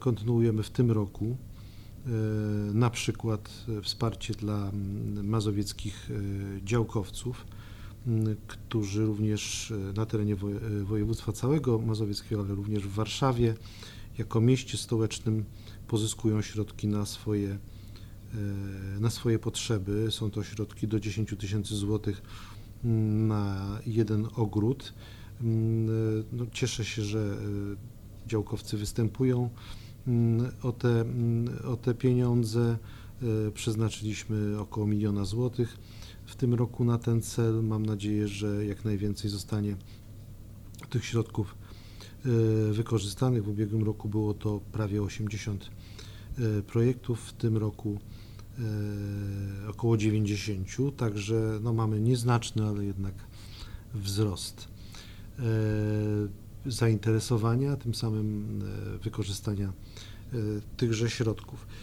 Kontynuujemy w tym roku na przykład wsparcie dla mazowieckich działkowców, którzy również na terenie województwa całego mazowieckiego, ale również w Warszawie, jako mieście stołecznym pozyskują środki na swoje potrzeby. Są to środki do 10 tysięcy złotych na jeden ogród. No, cieszę się, że działkowcy występują o te pieniądze. Przeznaczyliśmy około 1 000 000 złotych w tym roku na ten cel. Mam nadzieję, że jak najwięcej zostanie tych środków wykorzystanych. W ubiegłym roku było to prawie 80 projektów, w tym roku około 90, także no, mamy nieznaczny, ale jednak wzrost zainteresowania, tym samym wykorzystania tychże środków.